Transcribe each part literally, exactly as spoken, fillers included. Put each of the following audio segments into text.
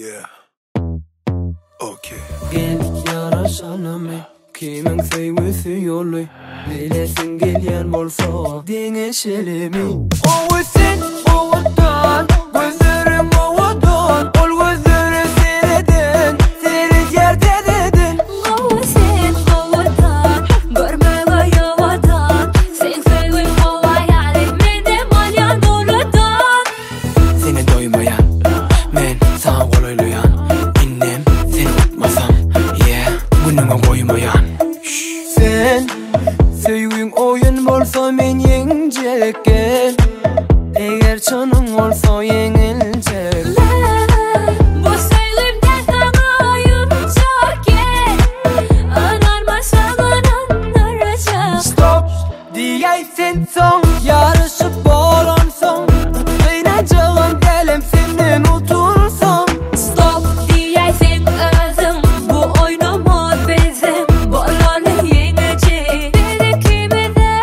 Yeah. Okay. Geldik yarashalım kimin sevgisi yolu bilesin gelyen bolsa deňeşelimi o sen owadan gözlerim owadan ol gözleri seredin seri yerdedin o sen owadan görmege yowadan sen sevgin owayaly mende malyan doladan seni doymayan men sana goloylayan innem seni unutmasam yeah bununla koymayan sen sevgin oyun bolsa men yengecek gel eger çanın olsa yengilecek bu sevgimde sana yumuşak gel anarmasan anaracak stop diyeysen son yarışıp bolan son kıynacağın gelem senden otursam stop diyeysen özüm bu oynama bizim bolanı yengecek dedi kimide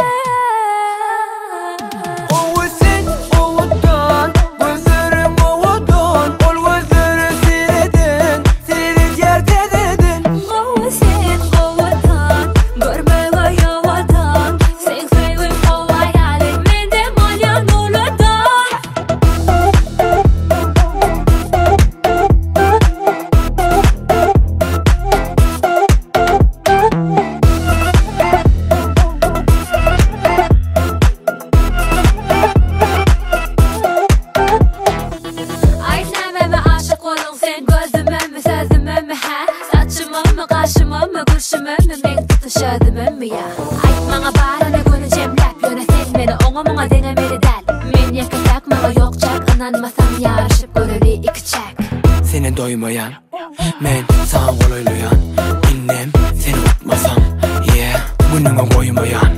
o sen ovadan gözlerim ovadan ol gözleri seredin serid yerde dedin o sen ovadan görmege yowadan sen sevgin owayaly mende malyan doladan Aytname mi aşık olun sen gözüme mi sözüme mi ha saçıma mı kaşıma mı gülüşüme mi men tutuşadıma mı ya Aytmağa barana günü cemlep yönesen meni oňa muňa deňemeli däl men ýeketek maňa ýokjak inanmasam ýaşyp göreli iki çäk seni doymayan men sana goloylayan innem seni unutmasam yeah bununla koymayan